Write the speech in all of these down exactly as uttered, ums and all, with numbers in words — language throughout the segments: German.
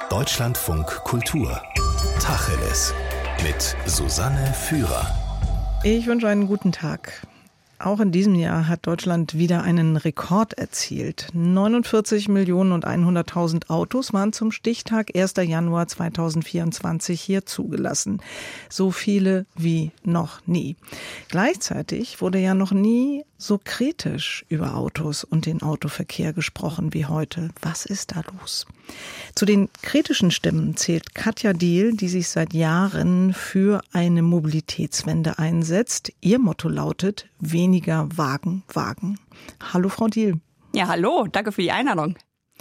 Deutschlandfunk Kultur. Tacheles. Mit Susanne Führer. Ich wünsche einen guten Tag. Auch in diesem Jahr hat Deutschland wieder einen Rekord erzielt. neunundvierzig Millionen und hunderttausend Autos waren zum Stichtag erster Januar zweitausendvierundzwanzig hier zugelassen. So viele wie noch nie. Gleichzeitig wurde ja noch nie so kritisch über Autos und den Autoverkehr gesprochen wie heute. Was ist da los? Zu den kritischen Stimmen zählt Katja Diehl, die sich seit Jahren für eine Mobilitätswende einsetzt. Ihr Motto lautet: weniger Wagen, Wagen. Hallo, Frau Diehl. Ja, hallo, danke für die Einladung.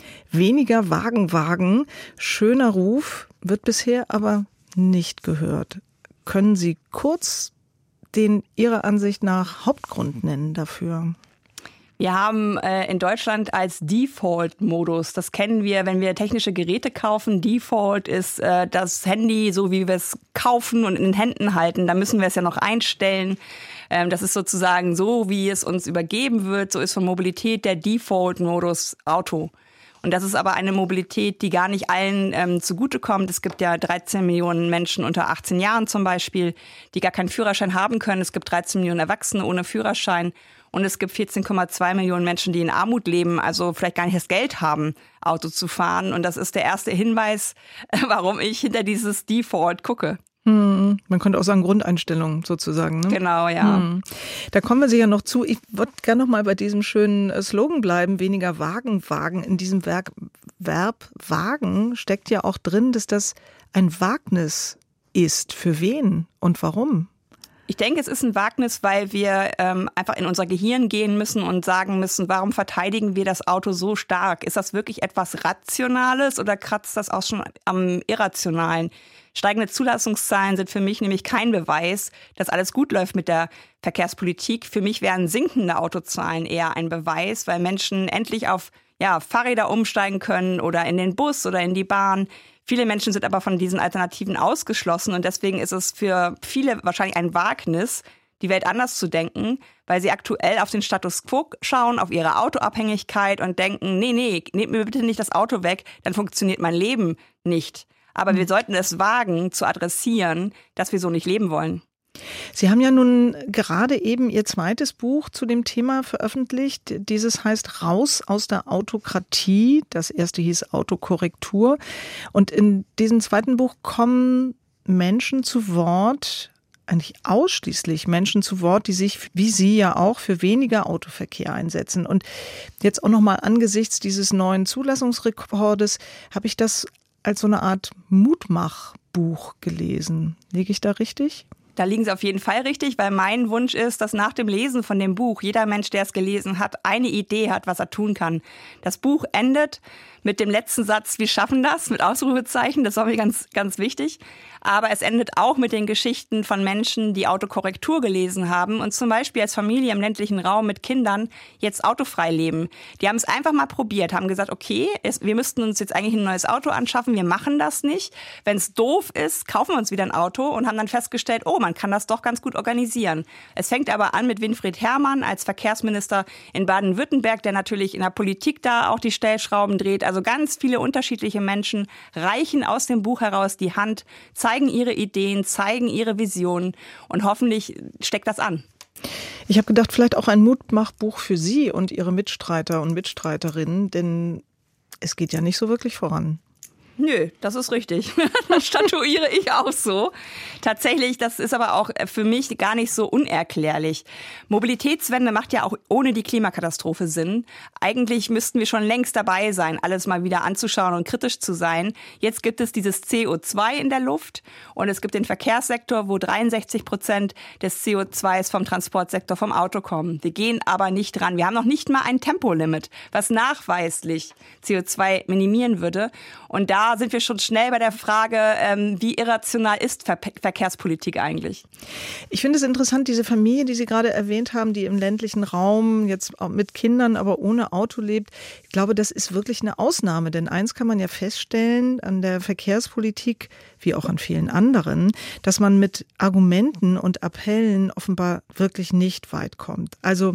Weniger Wagen, Wagen. Schöner Ruf, wird bisher aber nicht gehört. Können Sie kurz den Ihrer Ansicht nach Hauptgrund nennen dafür? Wir haben äh, in Deutschland als Default-Modus, das kennen wir, wenn wir technische Geräte kaufen. Default ist äh, das Handy, so wie wir es kaufen und in den Händen halten. Da müssen wir es ja noch einstellen. Ähm, das ist sozusagen so, wie es uns übergeben wird. So ist von Mobilität der Default-Modus Auto. Und das ist aber eine Mobilität, die gar nicht allen ähm, zugutekommt. Es gibt ja dreizehn Millionen Menschen unter achtzehn Jahren zum Beispiel, die gar keinen Führerschein haben können. Es gibt dreizehn Millionen Erwachsene ohne Führerschein. Und es gibt vierzehn Komma zwei Millionen Menschen, die in Armut leben, also vielleicht gar nicht das Geld haben, Auto zu fahren. Und das ist der erste Hinweis, warum ich hinter dieses Default gucke. Hm, man könnte auch sagen Grundeinstellung sozusagen. Ne? Genau, ja. Hm. Da kommen wir sicher noch zu. Ich würde gerne noch mal bei diesem schönen Slogan bleiben, weniger Wagen, Wagen. In diesem Werk, Verb Wagen steckt ja auch drin, dass das ein Wagnis ist. Für wen und warum? Ich denke, es ist ein Wagnis, weil wir ähm, einfach in unser Gehirn gehen müssen und sagen müssen, warum verteidigen wir das Auto so stark? Ist das wirklich etwas Rationales oder kratzt das auch schon am Irrationalen? Steigende Zulassungszahlen sind für mich nämlich kein Beweis, dass alles gut läuft mit der Verkehrspolitik. Für mich wären sinkende Autozahlen eher ein Beweis, weil Menschen endlich auf ja, Fahrräder umsteigen können oder in den Bus oder in die Bahn. Viele Menschen sind aber von diesen Alternativen ausgeschlossen und deswegen ist es für viele wahrscheinlich ein Wagnis, die Welt anders zu denken, weil sie aktuell auf den Status quo schauen, auf ihre Autoabhängigkeit und denken, nee, nee, nehmt mir bitte nicht das Auto weg, dann funktioniert mein Leben nicht. Aber wir sollten es wagen, zu adressieren, dass wir so nicht leben wollen. Sie haben ja nun gerade eben Ihr zweites Buch zu dem Thema veröffentlicht. Dieses heißt Raus aus der Autokratie. Das erste hieß Autokorrektur. Und in diesem zweiten Buch kommen Menschen zu Wort, eigentlich ausschließlich Menschen zu Wort, die sich, wie Sie ja auch, für weniger Autoverkehr einsetzen. Und jetzt auch nochmal angesichts dieses neuen Zulassungsrekordes habe ich das als so eine Art Mutmachbuch gelesen. Liege ich da richtig? Da liegen Sie auf jeden Fall richtig, weil mein Wunsch ist, dass nach dem Lesen von dem Buch jeder Mensch, der es gelesen hat, eine Idee hat, was er tun kann. Das Buch endet mit dem letzten Satz, wir schaffen das, mit Ausrufezeichen, das war mir ganz, ganz wichtig. Aber es endet auch mit den Geschichten von Menschen, die Autokorrektur gelesen haben und zum Beispiel als Familie im ländlichen Raum mit Kindern jetzt autofrei leben. Die haben es einfach mal probiert, haben gesagt, okay, es, wir müssten uns jetzt eigentlich ein neues Auto anschaffen, wir machen das nicht. Wenn es doof ist, kaufen wir uns wieder ein Auto und haben dann festgestellt, oh, man kann das doch ganz gut organisieren. Es fängt aber an mit Winfried Herrmann als Verkehrsminister in Baden-Württemberg, der natürlich in der Politik da auch die Stellschrauben dreht. Also ganz viele unterschiedliche Menschen reichen aus dem Buch heraus die Hand, zeigen ihre Ideen, zeigen ihre Visionen und hoffentlich steckt das an. Ich habe gedacht, vielleicht auch ein Mutmachbuch für Sie und Ihre Mitstreiter und Mitstreiterinnen, denn es geht ja nicht so wirklich voran. Nö, das ist richtig. Das statuiere ich auch so. Tatsächlich, das ist aber auch für mich gar nicht so unerklärlich. Mobilitätswende macht ja auch ohne die Klimakatastrophe Sinn. Eigentlich müssten wir schon längst dabei sein, alles mal wieder anzuschauen und kritisch zu sein. Jetzt gibt es dieses C O zwei in der Luft und es gibt den Verkehrssektor, wo dreiundsechzig Prozent des C O zwei vom Transportsektor vom Auto kommen. Wir gehen aber nicht dran. Wir haben noch nicht mal ein Tempolimit, was nachweislich C O zwei minimieren würde. Und da sind wir schon schnell bei der Frage, ähm, wie irrational ist Ver- Verkehrspolitik eigentlich? Ich finde es interessant, diese Familie, die Sie gerade erwähnt haben, die im ländlichen Raum jetzt auch mit Kindern, aber ohne Auto lebt. Ich glaube, das ist wirklich eine Ausnahme. Denn eins kann man ja feststellen an der Verkehrspolitik, wie auch an vielen anderen, dass man mit Argumenten und Appellen offenbar wirklich nicht weit kommt. Also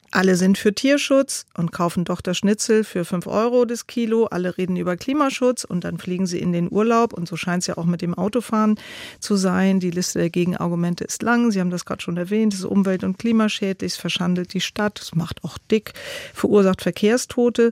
Alle sind für Tierschutz und kaufen doch das Schnitzel für fünf Euro das Kilo. Alle reden über Klimaschutz und dann fliegen sie in den Urlaub. Und so scheint es ja auch mit dem Autofahren zu sein. Die Liste der Gegenargumente ist lang. Sie haben das gerade schon erwähnt. Es ist umwelt- und klimaschädlich, es verschandelt die Stadt, es macht auch dick, verursacht Verkehrstote.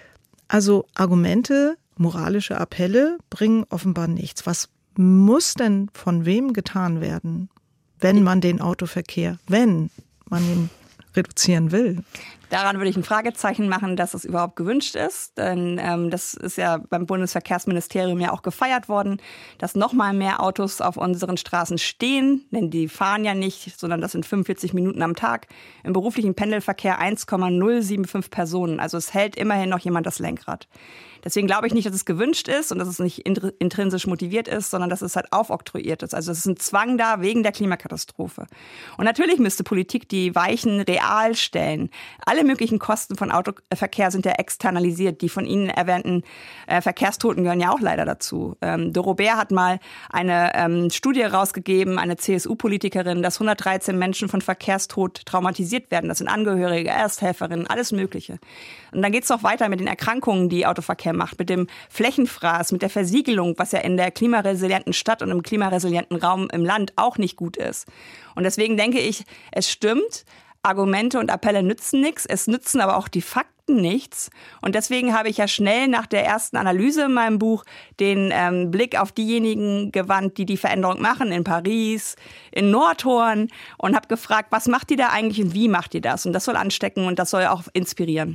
Also Argumente, moralische Appelle bringen offenbar nichts. Was muss denn von wem getan werden, wenn man den Autoverkehr, wenn man ihn reduzieren will? Daran würde ich ein Fragezeichen machen, dass es überhaupt gewünscht ist. Denn ähm, das ist ja beim Bundesverkehrsministerium ja auch gefeiert worden, dass noch mal mehr Autos auf unseren Straßen stehen. Denn die fahren ja nicht, sondern das sind fünfundvierzig Minuten am Tag. Im beruflichen Pendelverkehr eins Komma null sieben fünf Personen. Also es hält immerhin noch jemand das Lenkrad. Deswegen glaube ich nicht, dass es gewünscht ist und dass es nicht intrinsisch motiviert ist, sondern dass es halt aufoktroyiert ist. Also es ist ein Zwang da wegen der Klimakatastrophe. Und natürlich müsste Politik die Weichen real stellen. Alle möglichen Kosten von Autoverkehr sind ja externalisiert. Die von Ihnen erwähnten äh, Verkehrstoten gehören ja auch leider dazu. Ähm, Doro Bär hat mal eine ähm, Studie rausgegeben, eine C S U-Politikerin, dass hundertdreizehn Menschen von Verkehrstod traumatisiert werden. Das sind Angehörige, Ersthelferinnen, alles Mögliche. Und dann geht es noch weiter mit den Erkrankungen, die Autoverkehr macht, mit dem Flächenfraß, mit der Versiegelung, was ja in der klimaresilienten Stadt und im klimaresilienten Raum im Land auch nicht gut ist. Und deswegen denke ich, es stimmt, Argumente und Appelle nützen nichts, es nützen aber auch die Fakten nichts. Und deswegen habe ich ja schnell nach der ersten Analyse in meinem Buch den ähm, Blick auf diejenigen gewandt, die die Veränderung machen, in Paris, in Nordhorn, und habe gefragt, was macht ihr da eigentlich und wie macht ihr das? Und das soll anstecken und das soll auch inspirieren.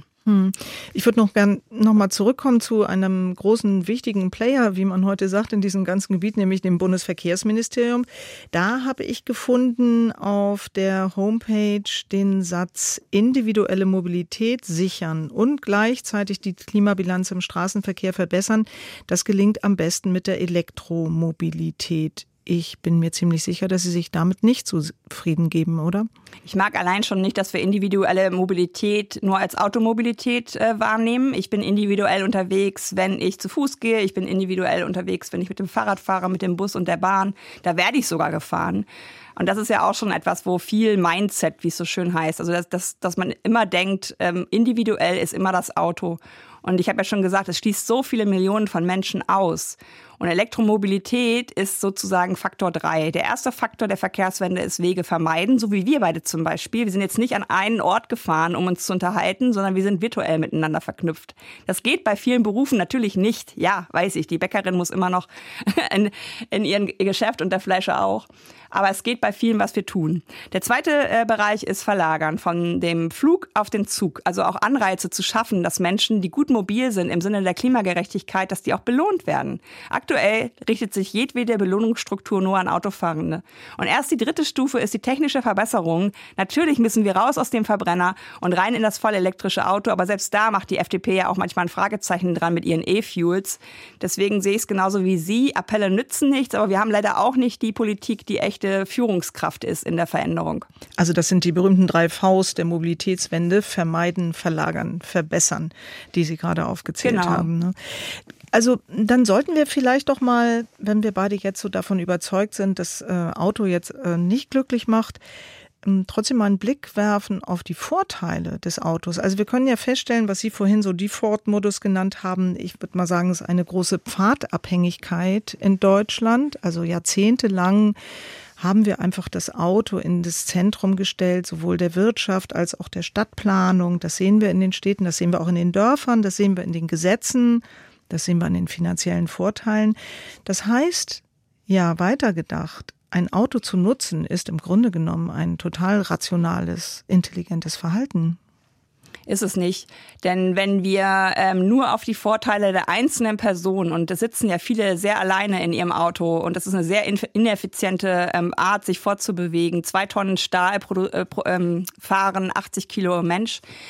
Ich würde noch gern nochmal zurückkommen zu einem großen, wichtigen Player, wie man heute sagt, in diesem ganzen Gebiet, nämlich dem Bundesverkehrsministerium. Da habe ich gefunden auf der Homepage den Satz, individuelle Mobilität sichern und gleichzeitig die Klimabilanz im Straßenverkehr verbessern. Das gelingt am besten mit der Elektromobilität. Ich bin mir ziemlich sicher, dass Sie sich damit nicht zufrieden geben, oder? Ich mag allein schon nicht, dass wir individuelle Mobilität nur als Automobilität äh, wahrnehmen. Ich bin individuell unterwegs, wenn ich zu Fuß gehe. Ich bin individuell unterwegs, wenn ich mit dem Fahrrad fahre, mit dem Bus und der Bahn. Da werde ich sogar gefahren. Und das ist ja auch schon etwas, wo viel Mindset, wie es so schön heißt, also dass, dass, dass man immer denkt, ähm, individuell ist immer das Auto. Und ich habe ja schon gesagt, es schließt so viele Millionen von Menschen aus. Und Elektromobilität ist sozusagen Faktor drei. Der erste Faktor der Verkehrswende ist Wege vermeiden, so wie wir beide zum Beispiel. Wir sind jetzt nicht an einen Ort gefahren, um uns zu unterhalten, sondern wir sind virtuell miteinander verknüpft. Das geht bei vielen Berufen natürlich nicht. Ja, weiß ich, die Bäckerin muss immer noch in, in ihrem Geschäft und der Fleischer auch. Aber es geht bei vielen, was wir tun. Der zweite äh, Bereich ist Verlagern von dem Flug auf den Zug. Also auch Anreize zu schaffen, dass Menschen, die gut mobil sind im Sinne der Klimagerechtigkeit, dass die auch belohnt werden. Aktuell richtet sich jedwede Belohnungsstruktur nur an Autofahrende. Und erst die dritte Stufe ist die technische Verbesserung. Natürlich müssen wir raus aus dem Verbrenner und rein in das voll elektrische Auto. Aber selbst da macht die F D P ja auch manchmal ein Fragezeichen dran mit ihren E-Fuels. Deswegen sehe ich es genauso wie Sie. Appelle nützen nichts, aber wir haben leider auch nicht die Politik, die echte Führungskraft ist in der Veränderung. Also das sind die berühmten drei Vs der Mobilitätswende: vermeiden, verlagern, verbessern, die Sie gerade aufgezählt genau. haben. Ne? Also dann sollten wir vielleicht doch mal, wenn wir beide jetzt so davon überzeugt sind, dass äh, Auto jetzt äh, nicht glücklich macht, ähm, trotzdem mal einen Blick werfen auf die Vorteile des Autos. Also wir können ja feststellen, was Sie vorhin so Default-Modus genannt haben. Ich würde mal sagen, es ist eine große Pfadabhängigkeit in Deutschland. Also jahrzehntelang haben wir einfach das Auto in das Zentrum gestellt, sowohl der Wirtschaft als auch der Stadtplanung. Das sehen wir in den Städten, das sehen wir auch in den Dörfern, das sehen wir in den Gesetzen, das sehen wir an den finanziellen Vorteilen. Das heißt, ja, weitergedacht, ein Auto zu nutzen ist im Grunde genommen ein total rationales, intelligentes Verhalten. Ist es nicht. Denn wenn wir ähm, nur auf die Vorteile der einzelnen Person, und es sitzen ja viele sehr alleine in ihrem Auto und das ist eine sehr ineffiziente ähm, Art, sich fortzubewegen, zwei Tonnen Stahl produ- äh, pro, ähm, fahren, achtzig Kilo Mensch,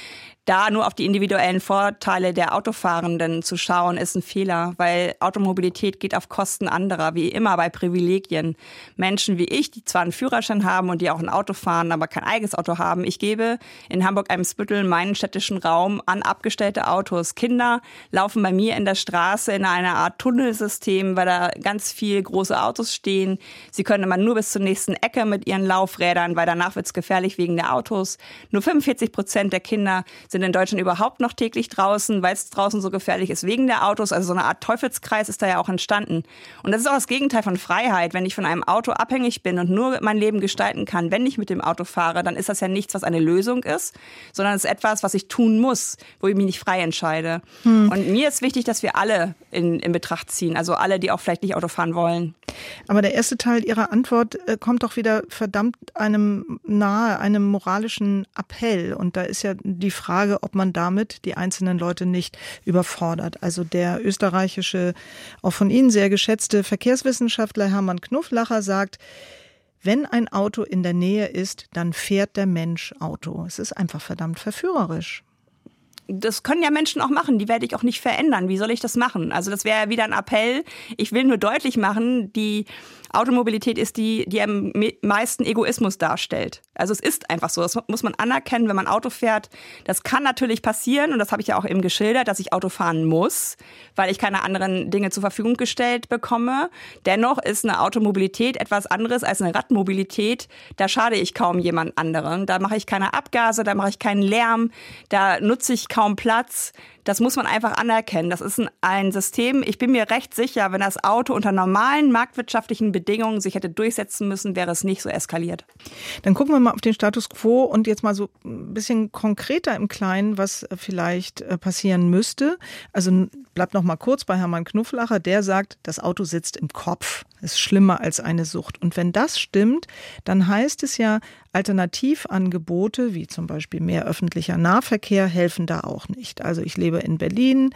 da nur auf die individuellen Vorteile der Autofahrenden zu schauen, ist ein Fehler, weil Automobilität geht auf Kosten anderer, wie immer bei Privilegien. Menschen wie ich, die zwar einen Führerschein haben und die auch ein Auto fahren, aber kein eigenes Auto haben. Ich gebe in Hamburg-Eimsbüttel meinen städtischen Raum an abgestellte Autos. Kinder laufen bei mir in der Straße in einer Art Tunnelsystem, weil da ganz viel große Autos stehen. Sie können immer nur bis zur nächsten Ecke mit ihren Laufrädern, weil danach wird es gefährlich wegen der Autos. Nur fünfundvierzig Prozent der Kinder sind in Deutschland überhaupt noch täglich draußen, weil es draußen so gefährlich ist wegen der Autos. Also so eine Art Teufelskreis ist da ja auch entstanden. Und das ist auch das Gegenteil von Freiheit. Wenn ich von einem Auto abhängig bin und nur mein Leben gestalten kann, wenn ich mit dem Auto fahre, dann ist das ja nichts, was eine Lösung ist, sondern es ist etwas, was ich tun muss, wo ich mich nicht frei entscheide. Hm. Und mir ist wichtig, dass wir alle in, in Betracht ziehen, also alle, die auch vielleicht nicht Auto fahren wollen. Aber der erste Teil Ihrer Antwort äh, kommt doch wieder verdammt einem nahe, einem moralischen Appell. Und da ist ja die Frage, ob man damit die einzelnen Leute nicht überfordert. Also der österreichische, auch von Ihnen sehr geschätzte Verkehrswissenschaftler Hermann Knufflacher sagt, wenn ein Auto in der Nähe ist, dann fährt der Mensch Auto. Es ist einfach verdammt verführerisch. Das können ja Menschen auch machen, die werde ich auch nicht verändern. Wie soll ich das machen? Also das wäre ja wieder ein Appell. Ich will nur deutlich machen, die Automobilität ist die, die am meisten Egoismus darstellt. Also es ist einfach so, das muss man anerkennen, wenn man Auto fährt. Das kann natürlich passieren und das habe ich ja auch eben geschildert, dass ich Auto fahren muss, weil ich keine anderen Dinge zur Verfügung gestellt bekomme. Dennoch ist eine Automobilität etwas anderes als eine Radmobilität. Da schade ich kaum jemand anderen. Da mache ich keine Abgase, da mache ich keinen Lärm, da nutze ich kaum Platz. Das muss man einfach anerkennen. Das ist ein, ein System, ich bin mir recht sicher, wenn das Auto unter normalen marktwirtschaftlichen Bedingungen sich hätte durchsetzen müssen, wäre es nicht so eskaliert. Dann gucken wir mal auf den Status quo und jetzt mal so ein bisschen konkreter im Kleinen, was vielleicht passieren müsste. Also bleibt noch mal kurz bei Hermann Knufflacher, der sagt, das Auto sitzt im Kopf. Ist schlimmer als eine Sucht. Und wenn das stimmt, dann heißt es ja, Alternativangebote, wie zum Beispiel mehr öffentlicher Nahverkehr, helfen da auch nicht. Also ich lebe in Berlin,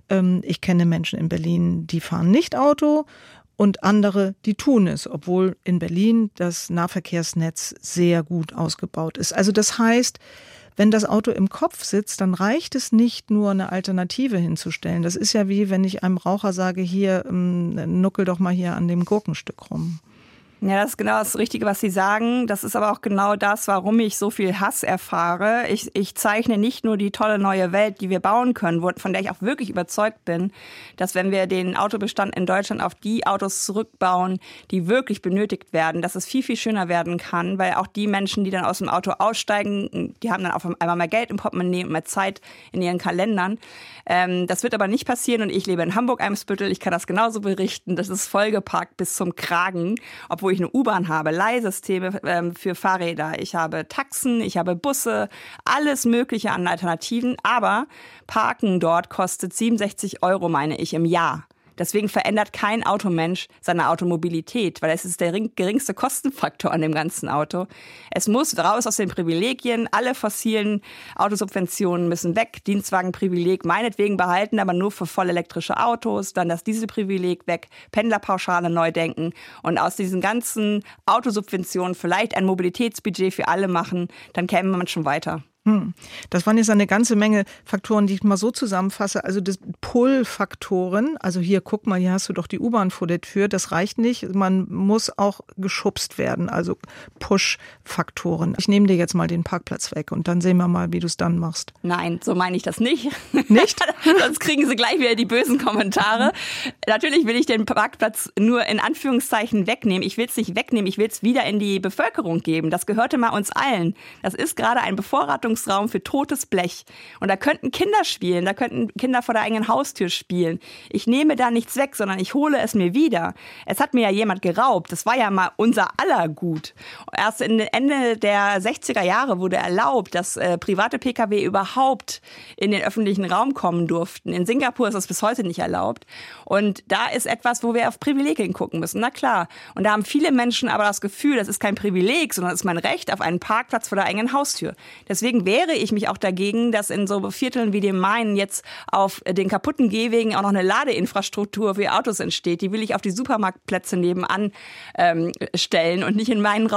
ich kenne Menschen in Berlin, die fahren nicht Auto und andere, die tun es, obwohl in Berlin das Nahverkehrsnetz sehr gut ausgebaut ist. Also das heißt, wenn das Auto im Kopf sitzt, dann reicht es nicht nur, eine Alternative hinzustellen. Das ist ja wie, wenn ich einem Raucher sage, hier, nuckel doch mal hier an dem Gurkenstück rum. Ja, das ist genau das Richtige, was Sie sagen. Das ist aber auch genau das, warum ich so viel Hass erfahre. Ich, ich zeichne nicht nur die tolle neue Welt, die wir bauen können, von der ich auch wirklich überzeugt bin, dass wenn wir den Autobestand in Deutschland auf die Autos zurückbauen, die wirklich benötigt werden, dass es viel, viel schöner werden kann, weil auch die Menschen, die dann aus dem Auto aussteigen, die haben dann auf einmal mehr Geld im Portemonnaie und mehr Zeit in ihren Kalendern. Ähm, das wird aber nicht passieren und ich lebe in Hamburg-Eimsbüttel. Ich kann das genauso berichten. Das ist vollgeparkt bis zum Kragen, obwohl ich eine U-Bahn habe, Leihsysteme ähm, für Fahrräder, ich habe Taxen, ich habe Busse, alles Mögliche an Alternativen, aber Parken dort kostet siebenundsechzig Euro, meine ich, im Jahr. Deswegen verändert kein Automensch seine Automobilität, weil es ist der geringste Kostenfaktor an dem ganzen Auto. Es muss raus aus den Privilegien, alle fossilen Autosubventionen müssen weg, Dienstwagenprivileg meinetwegen behalten, aber nur für voll elektrische Autos, dann das Dieselprivileg weg, Pendlerpauschale neu denken und aus diesen ganzen Autosubventionen vielleicht ein Mobilitätsbudget für alle machen, dann käme man schon weiter. Das waren jetzt eine ganze Menge Faktoren, die ich mal so zusammenfasse. Also das Pull-Faktoren, also hier, guck mal, hier hast du doch die U-Bahn vor der Tür, das reicht nicht. Man muss auch geschubst werden, also Push-Faktoren. Ich nehme dir jetzt mal den Parkplatz weg und dann sehen wir mal, wie du es dann machst. Nein, so meine ich das nicht. Nicht? Sonst kriegen Sie gleich wieder die bösen Kommentare. Natürlich will ich den Parkplatz nur in Anführungszeichen wegnehmen. Ich will es nicht wegnehmen, ich will es wieder in die Bevölkerung geben. Das gehörte mal uns allen. Das ist gerade ein Bevorratungsraum für totes Blech. Und da könnten Kinder spielen, da könnten Kinder vor der eigenen Haustür spielen. Ich nehme da nichts weg, sondern ich hole es mir wieder. Es hat mir ja jemand geraubt. Das war ja mal unser aller Gut. Erst Ende der sechziger Jahre wurde erlaubt, dass äh, private Pkw überhaupt in den öffentlichen Raum kommen durften. In Singapur ist das bis heute nicht erlaubt. Und da ist etwas, wo wir auf Privilegien gucken müssen. Na klar. Und da haben viele Menschen aber das Gefühl, das ist kein Privileg, sondern das ist mein Recht auf einen Parkplatz vor der eigenen Haustür. Deswegen wehre ich mich auch dagegen, dass in so Vierteln wie dem meinen jetzt auf den kaputten Gehwegen auch noch eine Ladeinfrastruktur für Autos entsteht. Die will ich auf die Supermarktplätze nebenan ähm, stellen und nicht in meinen Raum.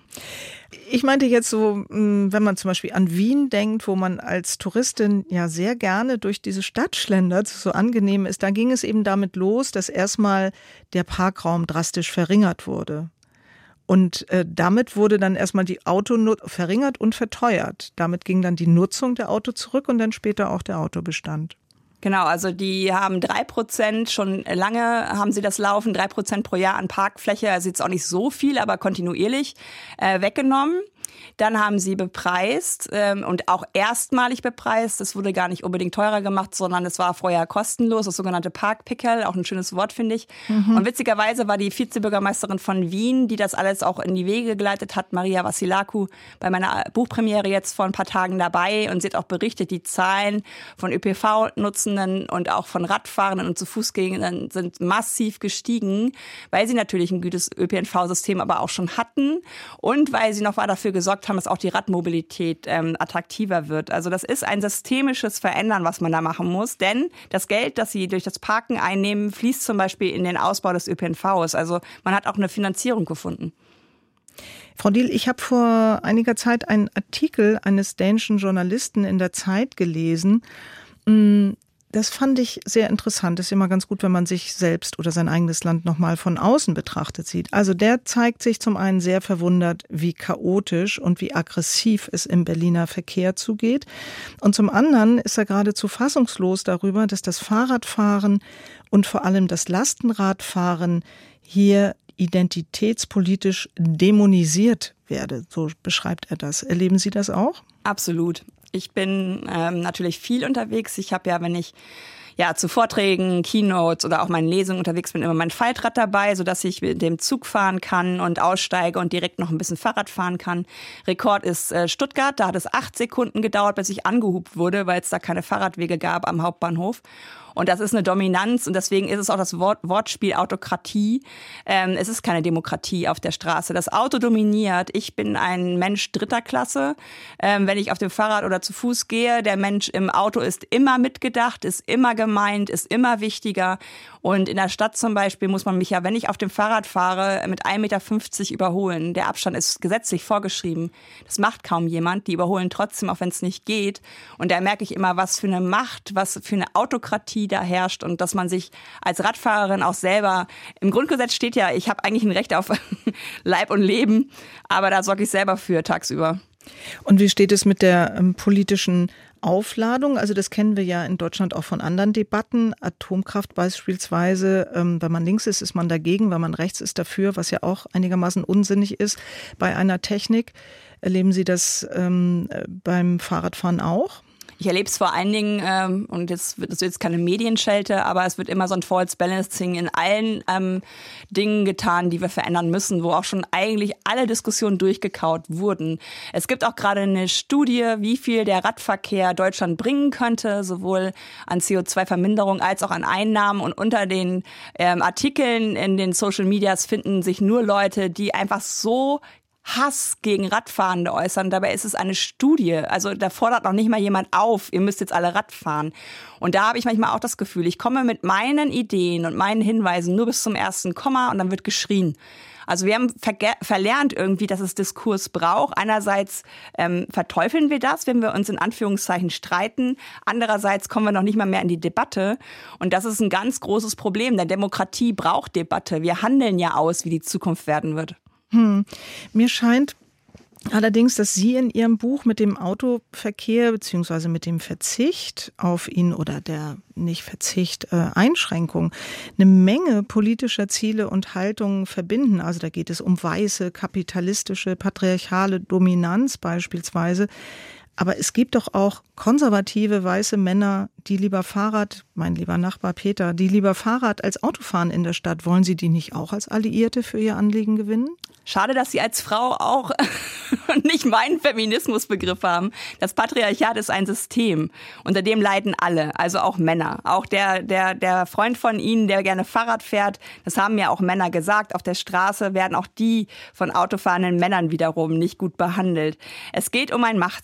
Ich meinte jetzt so, wenn man zum Beispiel an Wien denkt, wo man als Touristin ja sehr gerne durch diese Stadt schlendert, so angenehm ist, da ging es eben damit los, dass erstmal der Parkraum drastisch verringert wurde. Und äh, damit wurde dann erstmal die Autonut- verringert und verteuert. Damit ging dann die Nutzung der Autos zurück und dann später auch der Autobestand. Genau, also die haben drei Prozent, schon lange haben sie das laufen, drei Prozent pro Jahr an Parkfläche, also jetzt auch nicht so viel, aber kontinuierlich äh, weggenommen. Dann haben sie bepreist ähm, und auch erstmalig bepreist. Das wurde gar nicht unbedingt teurer gemacht, sondern es war vorher kostenlos, das sogenannte Parkpickel, auch ein schönes Wort, finde ich. Mhm. Und witzigerweise war die Vizebürgermeisterin von Wien, die das alles auch in die Wege geleitet hat, Maria Vassilakou, bei meiner Buchpremiere jetzt vor ein paar Tagen dabei. Und sie hat auch berichtet, die Zahlen von Ö P V-Nutzenden und auch von Radfahrenden und zu Fußgängern sind massiv gestiegen, weil sie natürlich ein gutes Ö P N V-System aber auch schon hatten und weil sie noch mal dafür gesorgt haben, dass auch die Radmobilität ähm, attraktiver wird. Also das ist ein systemisches Verändern, was man da machen muss, denn das Geld, das sie durch das Parken einnehmen, fließt zum Beispiel in den Ausbau des Ö P N Vs. Also man hat auch eine Finanzierung gefunden. Frau Diehl, ich habe vor einiger Zeit einen Artikel eines dänischen Journalisten in der Zeit gelesen. Das fand ich sehr interessant. Das ist immer ganz gut, wenn man sich selbst oder sein eigenes Land nochmal von außen betrachtet sieht. Also der zeigt sich zum einen sehr verwundert, wie chaotisch und wie aggressiv es im Berliner Verkehr zugeht. Und zum anderen ist er geradezu fassungslos darüber, dass das Fahrradfahren und vor allem das Lastenradfahren hier identitätspolitisch dämonisiert werde. So beschreibt er das. Erleben Sie das auch? Absolut. Ich bin ähm, natürlich viel unterwegs. Ich habe ja, wenn ich ja zu Vorträgen, Keynotes oder auch meinen Lesungen unterwegs bin, immer mein Faltrad dabei, sodass ich mit dem Zug fahren kann und aussteige und direkt noch ein bisschen Fahrrad fahren kann. Rekord ist äh, Stuttgart. Da hat es acht Sekunden gedauert, bis ich angehupt wurde, weil es da keine Fahrradwege gab am Hauptbahnhof. Und das ist eine Dominanz und deswegen ist es auch das Wort, Wortspiel Autokratie. Ähm, es ist keine Demokratie auf der Straße. Das Auto dominiert. Ich bin ein Mensch dritter Klasse. Ähm, wenn ich auf dem Fahrrad oder zu Fuß gehe, der Mensch im Auto ist immer mitgedacht, ist immer gemeint, ist immer wichtiger. Und in der Stadt zum Beispiel muss man mich ja, wenn ich auf dem Fahrrad fahre, mit ein Meter fünfzig überholen. Der Abstand ist gesetzlich vorgeschrieben. Das macht kaum jemand. Die überholen trotzdem, auch wenn es nicht geht. Und da merke ich immer, was für eine Macht, was für eine Autokratie da herrscht und dass man sich als Radfahrerin auch selber, im Grundgesetz steht ja, ich habe eigentlich ein Recht auf Leib und Leben, aber da sorge ich selber für tagsüber. Und wie steht es mit der ähm, politischen Aufladung? Also das kennen wir ja in Deutschland auch von anderen Debatten. Atomkraft beispielsweise, ähm, wenn man links ist, ist man dagegen, wenn man rechts ist dafür, was ja auch einigermaßen unsinnig ist bei einer Technik. Erleben Sie das ähm, beim Fahrradfahren auch? Ich erlebe es vor allen Dingen, ähm, und jetzt wird es jetzt keine Medienschelte, aber es wird immer so ein False Balancing in allen ähm, Dingen getan, die wir verändern müssen, wo auch schon eigentlich alle Diskussionen durchgekaut wurden. Es gibt auch gerade eine Studie, wie viel der Radverkehr Deutschland bringen könnte, sowohl an C O zwei Verminderung als auch an Einnahmen. Und unter den ähm, Artikeln in den Social Medias finden sich nur Leute, die einfach so Hass gegen Radfahrende äußern. Dabei ist es eine Studie. Also da fordert noch nicht mal jemand auf, ihr müsst jetzt alle Rad fahren. Und da habe ich manchmal auch das Gefühl, ich komme mit meinen Ideen und meinen Hinweisen nur bis zum ersten Komma und dann wird geschrien. Also wir haben verge- verlernt irgendwie, dass es Diskurs braucht. Einerseits ähm, verteufeln wir das, wenn wir uns in Anführungszeichen streiten. Andererseits kommen wir noch nicht mal mehr in die Debatte. Und das ist ein ganz großes Problem. Denn Demokratie braucht Debatte. Wir handeln ja aus, wie die Zukunft werden wird. Hm. Mir scheint allerdings, dass Sie in Ihrem Buch mit dem Autoverkehr beziehungsweise mit dem Verzicht auf ihn oder der nicht Verzicht, äh, Einschränkung eine Menge politischer Ziele und Haltungen verbinden. Also da geht es um weiße, kapitalistische, patriarchale Dominanz beispielsweise. Aber es gibt doch auch konservative weiße Männer, die lieber Fahrrad, mein lieber Nachbar Peter, die lieber Fahrrad als Auto fahren in der Stadt. Wollen Sie die nicht auch als Alliierte für Ihr Anliegen gewinnen? Schade, dass Sie als Frau auch nicht meinen Feminismusbegriff haben. Das Patriarchat ist ein System, unter dem leiden alle, also auch Männer. Auch der, der, der Freund von Ihnen, der gerne Fahrrad fährt, das haben ja auch Männer gesagt, auf der Straße werden auch die von autofahrenden Männern wiederum nicht gut behandelt. Es geht um ein Machtsystem.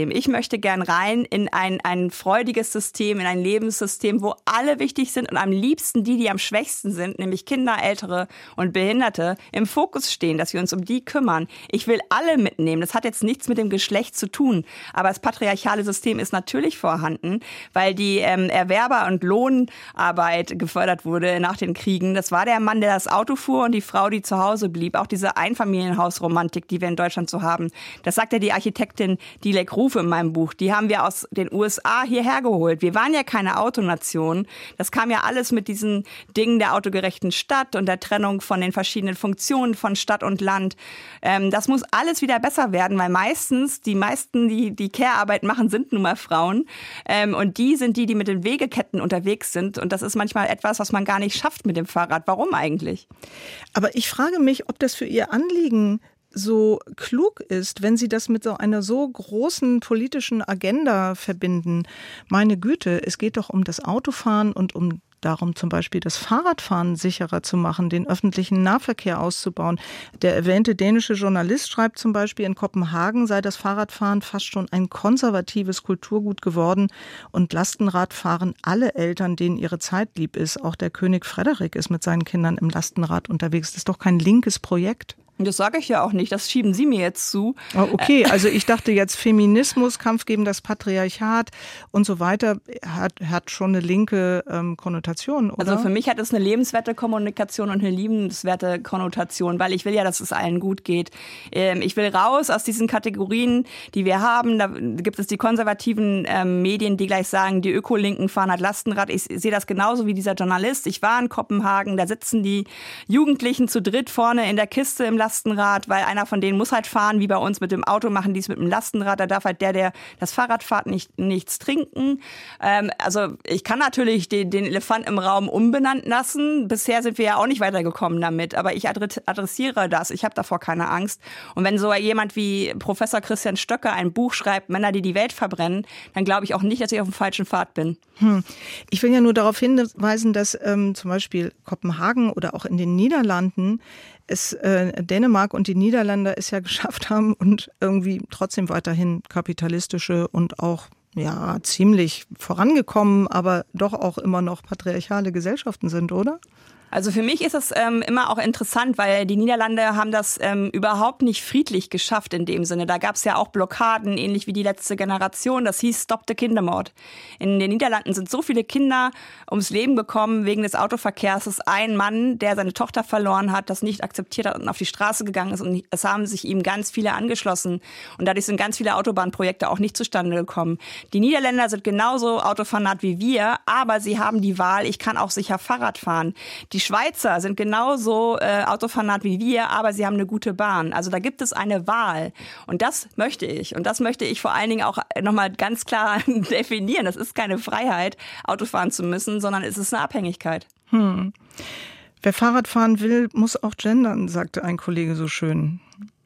System. Ich möchte gern rein in ein, ein freudiges System, in ein Lebenssystem, wo alle wichtig sind und am liebsten die, die am schwächsten sind, nämlich Kinder, Ältere und Behinderte, im Fokus stehen, dass wir uns um die kümmern. Ich will alle mitnehmen. Das hat jetzt nichts mit dem Geschlecht zu tun. Aber das patriarchale System ist natürlich vorhanden, weil die ähm, Erwerber- und Lohnarbeit gefördert wurde nach den Kriegen. Das war der Mann, der das Auto fuhr und die Frau, die zu Hause blieb. Auch diese Einfamilienhausromantik, die wir in Deutschland so haben. Das sagt ja die Architektin Dilek Rufe in meinem Buch. Die haben wir aus den U S A hierher geholt. Wir waren ja keine Autonation. Das kam ja alles mit diesen Dingen der autogerechten Stadt und der Trennung von den verschiedenen Funktionen von Stadt und Land. Ähm, das muss alles wieder besser werden, weil meistens, die meisten, die die Care-Arbeit machen, sind nun mal Frauen. Ähm, und die sind die, die mit den Wegeketten unterwegs sind. Und das ist manchmal etwas, was man gar nicht schafft mit dem Fahrrad. Warum eigentlich? Aber ich frage mich, ob das für Ihr Anliegen so klug ist, wenn Sie das mit so einer so großen politischen Agenda verbinden. Meine Güte, es geht doch um das Autofahren und um darum, zum Beispiel das Fahrradfahren sicherer zu machen, den öffentlichen Nahverkehr auszubauen. Der erwähnte dänische Journalist schreibt zum Beispiel, in Kopenhagen sei das Fahrradfahren fast schon ein konservatives Kulturgut geworden und Lastenrad fahren alle Eltern, denen ihre Zeit lieb ist. Auch der König Frederik ist mit seinen Kindern im Lastenrad unterwegs. Das ist doch kein linkes Projekt. Das sage ich ja auch nicht, das schieben Sie mir jetzt zu. Oh, okay, also ich dachte jetzt Feminismus, Kampf gegen das Patriarchat und so weiter hat, hat schon eine linke ähm, Konnotation, oder? Also für mich hat es eine lebenswerte Kommunikation und eine liebenswerte Konnotation, weil ich will ja, dass es allen gut geht. Ähm, ich will raus aus diesen Kategorien, die wir haben. Da gibt es die konservativen ähm, Medien, die gleich sagen, die Ökolinken fahren halt Lastenrad. Ich sehe das genauso wie dieser Journalist. Ich war in Kopenhagen, da sitzen die Jugendlichen zu dritt vorne in der Kiste im Lastenrad, weil einer von denen muss halt fahren, wie bei uns mit dem Auto, machen die es mit dem Lastenrad. Da darf halt der, der das Fahrrad fährt, nicht, nichts trinken. Ähm, also ich kann natürlich den, den Elefant im Raum umbenannt lassen. Bisher sind wir ja auch nicht weitergekommen damit, aber ich adressiere das. Ich habe davor keine Angst. Und wenn so jemand wie Professor Christian Stöcker ein Buch schreibt, Männer, die die Welt verbrennen, dann glaube ich auch nicht, dass ich auf dem falschen Pfad bin. Hm. Ich will ja nur darauf hinweisen, dass ähm, zum Beispiel Kopenhagen oder auch in den Niederlanden es äh, Dänemark und die Niederländer es ja geschafft haben und irgendwie trotzdem weiterhin kapitalistische und auch ja ziemlich vorangekommen, aber doch auch immer noch patriarchale Gesellschaften sind, oder? Also für mich ist es ähm, immer auch interessant, weil die Niederlande haben das ähm, überhaupt nicht friedlich geschafft in dem Sinne. Da gab es ja auch Blockaden, ähnlich wie die letzte Generation. Das hieß Stop the Kindermord. In den Niederlanden sind so viele Kinder ums Leben gekommen wegen des Autoverkehrs. Es ist ein Mann, der seine Tochter verloren hat, das nicht akzeptiert hat und auf die Straße gegangen ist. Und es haben sich ihm ganz viele angeschlossen. Und dadurch sind ganz viele Autobahnprojekte auch nicht zustande gekommen. Die Niederländer sind genauso autofanat wie wir, aber sie haben die Wahl, ich kann auch sicher Fahrrad fahren. Die Schweizer sind genauso äh, autofanat wie wir, aber sie haben eine gute Bahn. Also da gibt es eine Wahl. Und das möchte ich. Und das möchte ich vor allen Dingen auch nochmal ganz klar definieren. Das ist keine Freiheit, Auto fahren zu müssen, sondern es ist eine Abhängigkeit. Hm. Wer Fahrrad fahren will, muss auch gendern, sagte ein Kollege so schön.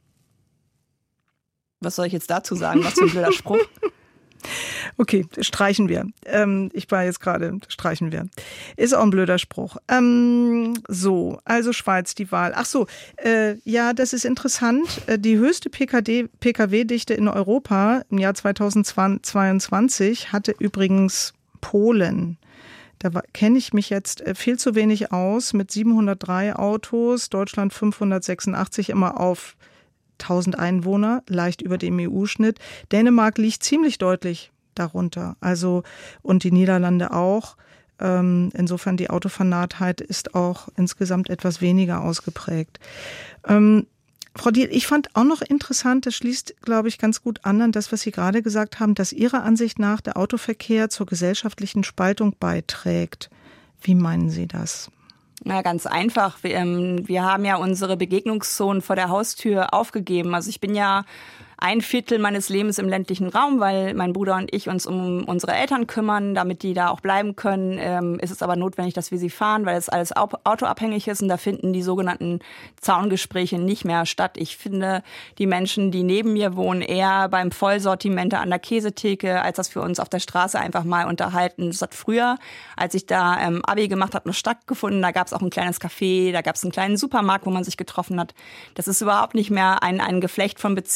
Was soll ich jetzt dazu sagen? Was für ein blöder Spruch. Okay, streichen wir. Ähm, ich war jetzt gerade, streichen wir. Ist auch ein blöder Spruch. Ähm, so, also Schweiz, die Wahl. Ach so, äh, ja, das ist interessant. Die höchste P K W-Dichte in Europa im Jahr zweitausendzweiundzwanzig hatte übrigens Polen. Da kenne ich mich jetzt viel zu wenig aus mit siebenhundertdrei Autos, Deutschland fünfhundertsechsundachtzig, immer auf tausend Einwohner, leicht über dem E U-Schnitt. Dänemark liegt ziemlich deutlich darunter. Also, und die Niederlande auch. Ähm, insofern die Autofanatheit ist auch insgesamt etwas weniger ausgeprägt. Ähm, Frau Diehl, ich fand auch noch interessant, das schließt, glaube ich, ganz gut an an das, was Sie gerade gesagt haben, dass Ihrer Ansicht nach der Autoverkehr zur gesellschaftlichen Spaltung beiträgt. Wie meinen Sie das? Na, ganz einfach. Wir, ähm, wir haben ja unsere Begegnungszonen vor der Haustür aufgegeben. Also ich bin ja ein Viertel meines Lebens im ländlichen Raum, weil mein Bruder und ich uns um unsere Eltern kümmern, damit die da auch bleiben können. Ähm, ist es aber notwendig, dass wir sie fahren, weil es alles autoabhängig ist und da finden die sogenannten Zaungespräche nicht mehr statt. Ich finde die Menschen, die neben mir wohnen, eher beim Vollsortimenter an der Käsetheke, als dass wir uns auf der Straße einfach mal unterhalten. Das hat früher, als ich da ähm, Abi gemacht habe, noch stattgefunden. Da gab es auch ein kleines Café, da gab es einen kleinen Supermarkt, wo man sich getroffen hat. Das ist überhaupt nicht mehr ein, ein Geflecht von Beziehungen.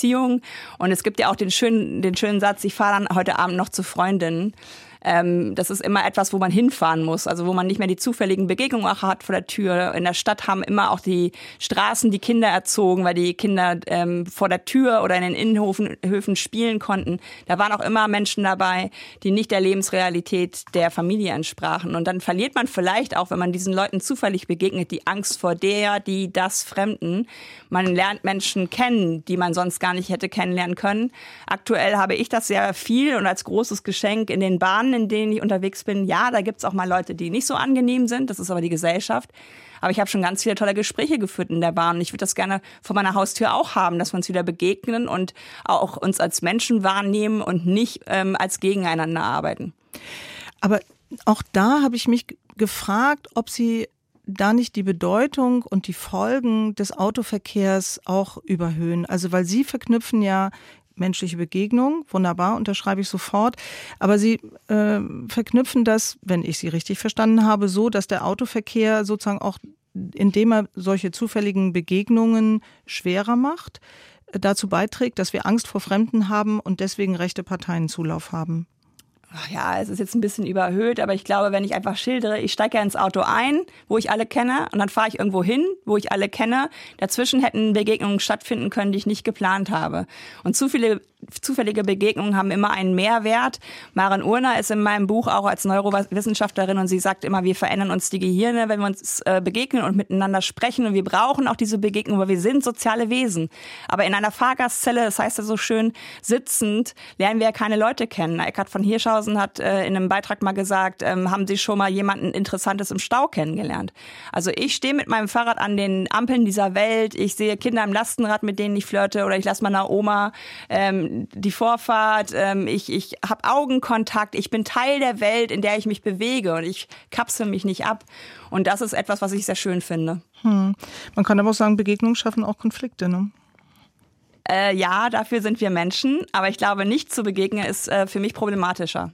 Und es gibt ja auch den schönen, den schönen Satz, ich fahre dann heute Abend noch zu Freundinnen. Ähm, das ist immer etwas, wo man hinfahren muss, also wo man nicht mehr die zufälligen Begegnungen auch hat vor der Tür. In der Stadt haben immer auch die Straßen die Kinder erzogen, weil die Kinder ähm, vor der Tür oder in den Innenhöfen Höfen spielen konnten. Da waren auch immer Menschen dabei, die nicht der Lebensrealität der Familie entsprachen. Und dann verliert man vielleicht auch, wenn man diesen Leuten zufällig begegnet, die Angst vor der, die, das Fremden. Man lernt Menschen kennen, die man sonst gar nicht hätte kennenlernen können. Aktuell habe ich das sehr viel und als großes Geschenk in den Bahnen, in denen ich unterwegs bin. Ja, da gibt's auch mal Leute, die nicht so angenehm sind. Das ist aber die Gesellschaft. Aber ich habe schon ganz viele tolle Gespräche geführt in der Bahn. Ich würde das gerne vor meiner Haustür auch haben, dass wir uns wieder begegnen und auch uns als Menschen wahrnehmen und nicht ähm, als gegeneinander arbeiten. Aber auch da habe ich mich gefragt, ob Sie da nicht die Bedeutung und die Folgen des Autoverkehrs auch überhöhen. Also weil Sie verknüpfen ja menschliche Begegnung, wunderbar, unterschreibe ich sofort. Aber Sie äh, verknüpfen das, wenn ich Sie richtig verstanden habe, so, dass der Autoverkehr sozusagen auch, indem er solche zufälligen Begegnungen schwerer macht, äh, dazu beiträgt, dass wir Angst vor Fremden haben und deswegen rechte Parteien Zulauf haben. Ach ja, es ist jetzt ein bisschen überhöht, aber ich glaube, wenn ich einfach schildere, ich steige ja ins Auto ein, wo ich alle kenne, und dann fahre ich irgendwo hin, wo ich alle kenne. Dazwischen hätten Begegnungen stattfinden können, die ich nicht geplant habe. Und zu viele zufällige Begegnungen haben immer einen Mehrwert. Maren Urner ist in meinem Buch auch als Neurowissenschaftlerin und sie sagt immer, wir verändern uns die Gehirne, wenn wir uns äh, begegnen und miteinander sprechen. Und wir brauchen auch diese Begegnung, weil wir sind soziale Wesen. Aber in einer Fahrgastzelle, das heißt ja so schön, sitzend, lernen wir ja keine Leute kennen. Eckhard von Hirschhausen hat äh, in einem Beitrag mal gesagt, ähm, haben Sie schon mal jemanden Interessantes im Stau kennengelernt? Also ich stehe mit meinem Fahrrad an den Ampeln dieser Welt, ich sehe Kinder im Lastenrad, mit denen ich flirte, oder ich lasse meiner Oma ähm, die Vorfahrt, ähm, ich, ich habe Augenkontakt, ich bin Teil der Welt, in der ich mich bewege und ich kapsel mich nicht ab. Und das ist etwas, was ich sehr schön finde. Hm. Man kann aber auch sagen, Begegnungen schaffen auch Konflikte, ne? Äh, ja, dafür sind wir Menschen, aber ich glaube, nicht zu begegnen ist äh, für mich problematischer.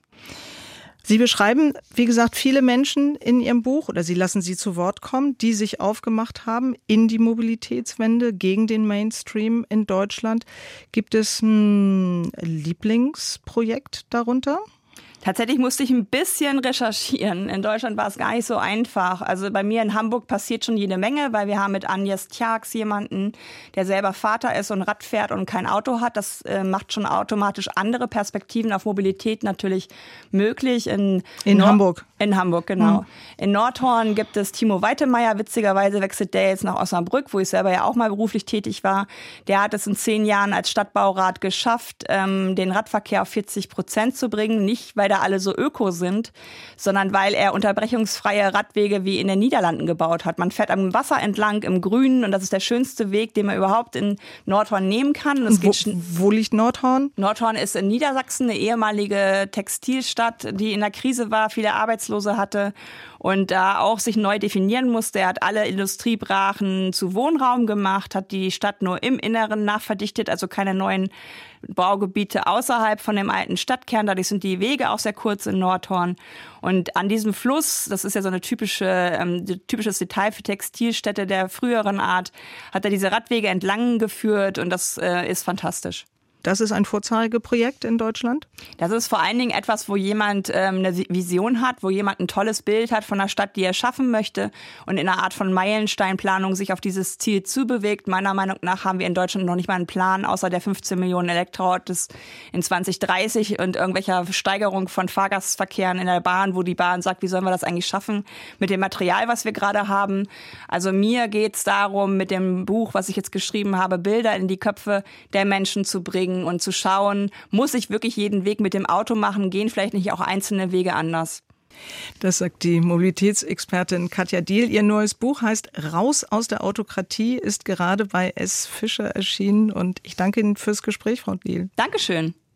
Sie beschreiben, wie gesagt, viele Menschen in Ihrem Buch, oder Sie lassen sie zu Wort kommen, die sich aufgemacht haben in die Mobilitätswende gegen den Mainstream in Deutschland. Gibt es ein Lieblingsprojekt darunter? Tatsächlich musste ich ein bisschen recherchieren. In Deutschland war es gar nicht so einfach. Also bei mir in Hamburg passiert schon jede Menge, weil wir haben mit Agnes Tjax jemanden, der selber Vater ist und Rad fährt und kein Auto hat. Das äh, macht schon automatisch andere Perspektiven auf Mobilität natürlich möglich. In, in Nord- Hamburg? In Hamburg, genau. Mhm. In Nordhorn gibt es Timo Weitemeyer. Witzigerweise wechselt der jetzt nach Osnabrück, wo ich selber ja auch mal beruflich tätig war. Der hat es in zehn Jahren als Stadtbaurat geschafft, ähm, den Radverkehr auf vierzig Prozent zu bringen. Nicht, weil da alle so öko sind, sondern weil er unterbrechungsfreie Radwege wie in den Niederlanden gebaut hat. Man fährt am Wasser entlang im Grünen und das ist der schönste Weg, den man überhaupt in Nordhorn nehmen kann. Und und wo, wo liegt Nordhorn? Nordhorn ist in Niedersachsen, eine ehemalige Textilstadt, die in der Krise war, viele Arbeitslose hatte und da auch sich neu definieren musste. Er hat alle Industriebrachen zu Wohnraum gemacht, hat die Stadt nur im Inneren nachverdichtet, also keine neuen Baugebiete außerhalb von dem alten Stadtkern. Dadurch sind die Wege auch sehr kurz in Nordhorn. Und an diesem Fluss, das ist ja so eine typische, ähm, typisches Detail für Textilstädte der früheren Art, hat er diese Radwege entlang geführt und das äh, ist fantastisch. Das ist ein Vorzeigeprojekt in Deutschland? Das ist vor allen Dingen etwas, wo jemand ähm, eine Vision hat, wo jemand ein tolles Bild hat von einer Stadt, die er schaffen möchte und in einer Art von Meilensteinplanung sich auf dieses Ziel zubewegt. Meiner Meinung nach haben wir in Deutschland noch nicht mal einen Plan, außer der fünfzehn Millionen Elektroautos in zwanzig dreißig und irgendwelcher Steigerung von Fahrgastverkehren in der Bahn, wo die Bahn sagt, wie sollen wir das eigentlich schaffen mit dem Material, was wir gerade haben. Also mir geht es darum, mit dem Buch, was ich jetzt geschrieben habe, Bilder in die Köpfe der Menschen zu bringen und zu schauen, muss ich wirklich jeden Weg mit dem Auto machen, gehen vielleicht nicht auch einzelne Wege anders. Das sagt die Mobilitätsexpertin Katja Diehl. Ihr neues Buch heißt Raus aus der Autokratie, ist gerade bei S. Fischer erschienen und ich danke Ihnen fürs Gespräch, Frau Diehl. Dankeschön.